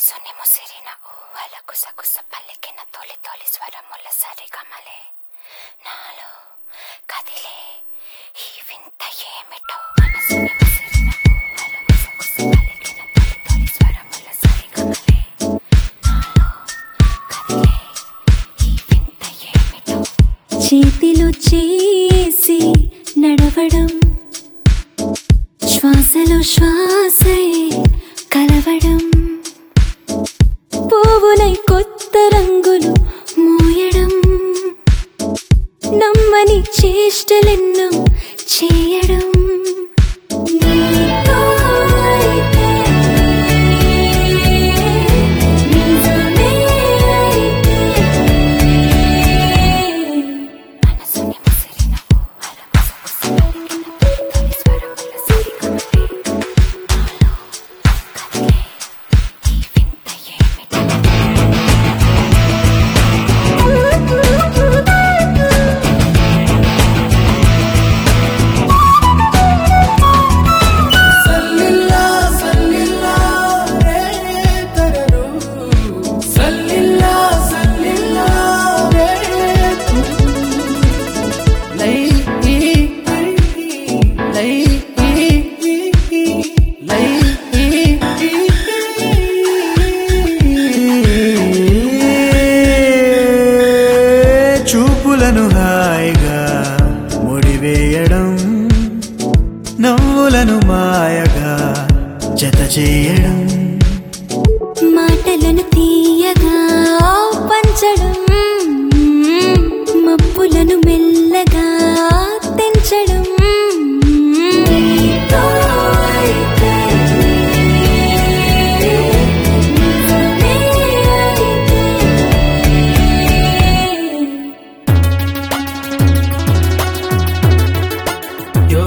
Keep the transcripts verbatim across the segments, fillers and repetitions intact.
మనసుని ముసిరిన ఊహల గుసగుస పలికిన తొలి తొలి స్వరముల సరిగమలే నాలో కదిలే ఈ వింత ఏమిటో. మనసుని ముసిరిన ఊహల గుసగుస పలికిన తొలి తొలి స్వరముల సరిగమలే నాలో కదిలే ఈ వింత ఏమిటో. చేతిలో చేసి నడవడం, శ్వాసలో శ్వాసై కలవడం, పువ్వులై కొత్త రంగులు మోయడం, నమ్మని చేష్టలెన్నో చేయడం. మనసుని ముసిరిన ఊహల గుసగుస పలికిన తొలి తొలి స్వరముల సరిగమలే నాలో కదిలే ఈ వింత ఏమిటో. సల్లిల్లా సల్లిల్లా రే తరరు సల్లిల్లా సల్లిల్లా రే లై లై లై చూపులను హాయిగా ముడివేయడం, నవ్వులను మాయగా జత చేయడం, మాటలను తీయగా పంచడం, మబ్బులను మెల్లగా తెంచడం. యో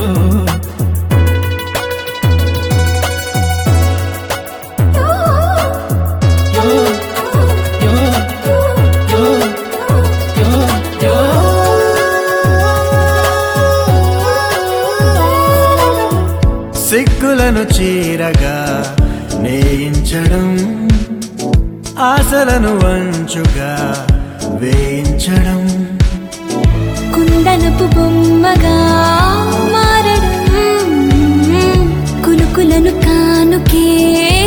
యో యో యో యో యో సిగ్గులను చీరగా నేయించడం, ఆశలను వంచుగా వేయించడం, కుందనపు బొమ్మగా మారడం, కులుకులను కానుకే